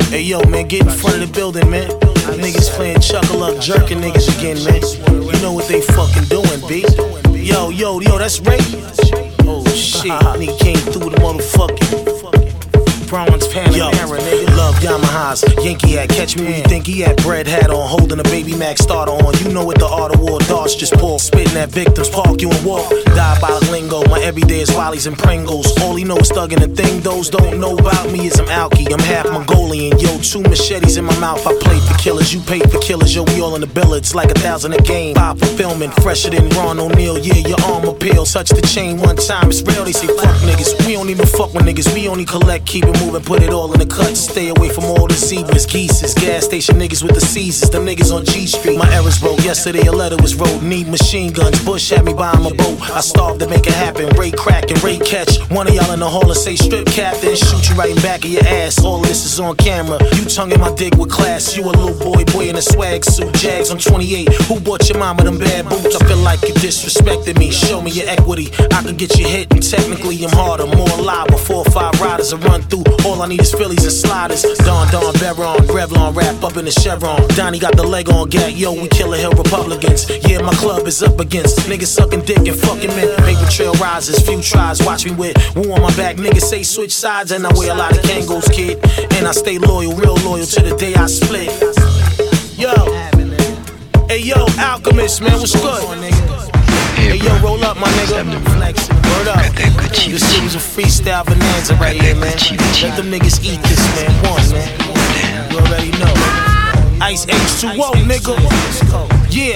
Hey yo, man, get in front of the building, man. Niggas playing chuckle up, jerking niggas again, man. You know what they fucking doing, B. Yo, that's Ray. Oh shit, nigga came through the motherfucking bronze Panamera, nigga. Love Yamahas, Yankee hat, catch me when you think he had bread hat on, holding a baby Mac starter on. You know what the art of war, darts just pull, spitting at victims, park you and walk. Diabolic lingo, my everyday is Wallies and Pringles. All he know is thugging the thing those don't know about me is I'm Alki, I'm half Mongolian. Yo, 2 machetes in my mouth, I played for killers, you paid for killers. Yo, we all in the billets, like 1,000 a game. 5 fulfillment, fresher than Ron O'Neal. Yeah, your arm appeal, touch the chain one time, it's real. They say fuck niggas, we don't even fuck with niggas. We only collect, keep it moving, put it all in the cut. Stay away from all the zebras, geeses, gas station niggas with the Caesars. Them niggas on G Street, my errors broke. Yesterday a letter was wrote, need machine guns. Bush had me buying my boat, I starved to make it happen. Ray crack and Ray catch, one of y'all in the hall and say strip captain, shoot you right in back of your ass. All of this is on camera, you tonguing my dick with class. You a little boy in a swag suit, Jags on 28. Who bought your mama them bad boots? I feel like you disrespected me, show me your equity. I could get you hit and technically I'm harder, more alive. 4 or 5 riders I run through, all I need is Phillies and sliders. Don, Baron, Revlon, wrap up in the Chevron. Donnie got the leg on gat, yo, we Killer Hill Republicans. Yeah, my club is up against niggas sucking dick and fucking men. Paper trail rises, few tries, watch me with woo on my back. Niggas say switch sides and I wear a lot of Kangos, kid. And I stay loyal, real loyal to the day I split. Yo, hey yo, Alchemist, man, what's good? Hey yo, roll up, my nigga. Word up. This shit was a freestyle bonanza right here, man. Let them niggas eat this, man. One, man. You already know. Ice H2O, nigga. Yeah.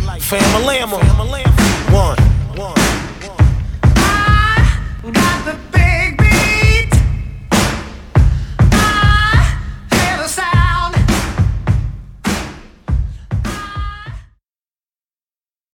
Fam-a-lamma. One. I got the